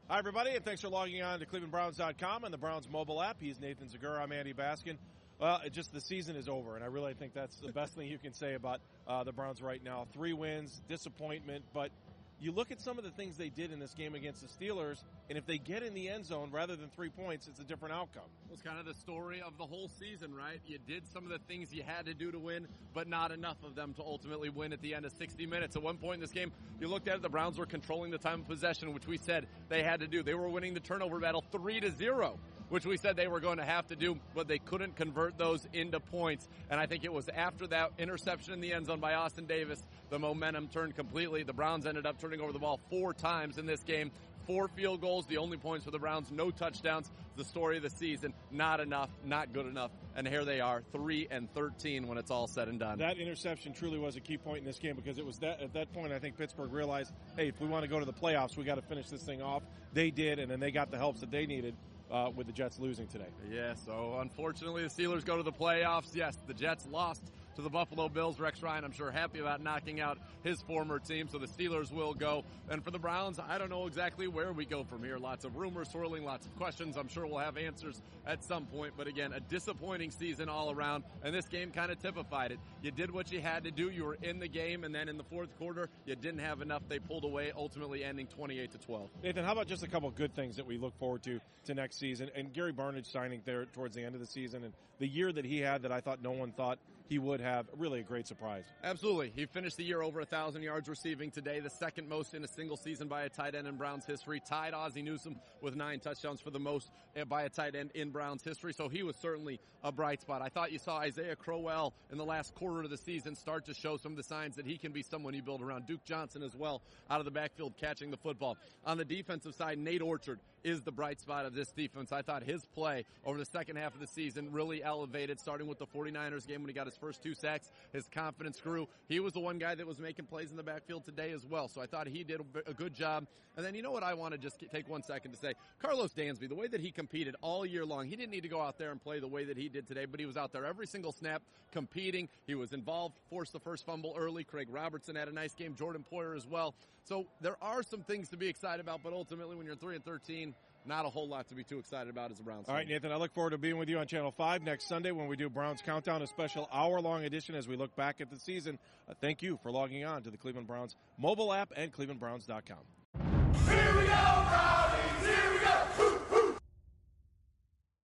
Hi, everybody, and thanks for logging on to ClevelandBrowns.com and the Browns mobile app. He's Nathan Zegura. I'm Andy Baskin. Well, the season is over, and I really think that's the best thing you can say about the Browns right now. 3 wins, disappointment, but you look at some of the things they did in this game against the Steelers, and if they get in the end zone rather than 3 points, it's a different outcome. It was kind of the story of the whole season, right? You did some of the things you had to do to win, but not enough of them to ultimately win at the end of 60 minutes. At one point in this game, you looked at it, the Browns were controlling the time of possession, which we said they had to do. They were winning the turnover battle 3-0. Which we said they were going to have to do, but they couldn't convert those into points. And I think it was after that interception in the end zone by Austin Davis, the momentum turned completely. The Browns ended up turning over the ball 4 times in this game. 4 field goals, the only points for the Browns, no touchdowns. The story of the season, not enough, not good enough. And here they are, 3-13 when it's all said and done. That interception truly was a key point in this game because it was at that point I think Pittsburgh realized, hey, if we want to go to the playoffs, we got to finish this thing off. They did, and then they got the helps that they needed. With the Jets losing today. Yeah, so unfortunately the Steelers go to the playoffs. Yes, the Jets lost to the Buffalo Bills. Rex Ryan, I'm sure, happy about knocking out his former team, so the Steelers will go. And for the Browns, I don't know exactly where we go from here. Lots of rumors swirling, lots of questions. I'm sure we'll have answers at some point. But again, a disappointing season all around, and this game kind of typified it. You did what you had to do. You were in the game, and then in the fourth quarter, you didn't have enough. They pulled away, ultimately ending 28-12. Nathan, how about just a couple of good things that we look forward to next season? And Gary Barnidge signing there towards the end of the season, and the year that he had that I thought no one thought he would have, really a great surprise. Absolutely. He finished the year over 1,000 yards receiving today, the second most in a single season by a tight end in Browns history. Tied Ozzie Newsome with 9 touchdowns for the most by a tight end in Browns history. So he was certainly a bright spot. I thought you saw Isaiah Crowell in the last quarter of the season start to show some of the signs that he can be someone you build around. Duke Johnson as well out of the backfield catching the football. On the defensive side, Nate Orchard is the bright spot of this defense. I thought his play over the second half of the season really elevated, starting with the 49ers game when he got his first 2 sacks. His confidence grew. He was the one guy that was making plays in the backfield today as well. So I thought he did a good job. And then you know what I want to just take 1 second to say? Carlos Dansby, the way that he competed all year long, he didn't need to go out there and play the way that he did today, but he was out there every single snap competing. He was involved, forced the first fumble early. Craig Robertson had a nice game. Jordan Poyer as well. So there are some things to be excited about, but ultimately when you're 3-13, not a whole lot to be too excited about as a Browns fan. All right, Nathan, I look forward to being with you on Channel 5 next Sunday when we do Browns Countdown, a special hour-long edition as we look back at the season. Thank you for logging on to the Cleveland Browns mobile app and ClevelandBrowns.com. Here we go, Browns!